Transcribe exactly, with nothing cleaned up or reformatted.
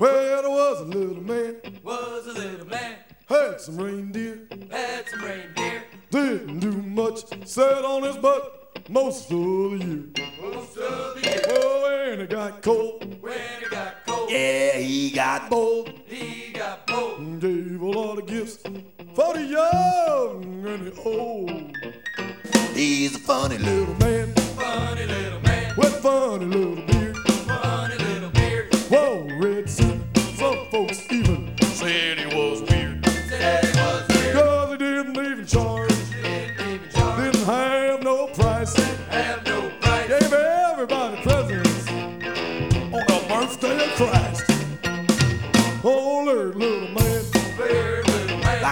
Well, there was a little man, Was a little man, had some reindeer, had some reindeer. didn't do much, sat on his butt most of the year. Most of the year, Oh, and it got cold, when it got cold, yeah, he got bold, he got bold. and gave a lot of gifts for the young and the old. He's a funny little man Funny little man, with funny little beard. funny little beard. Whoa, red suit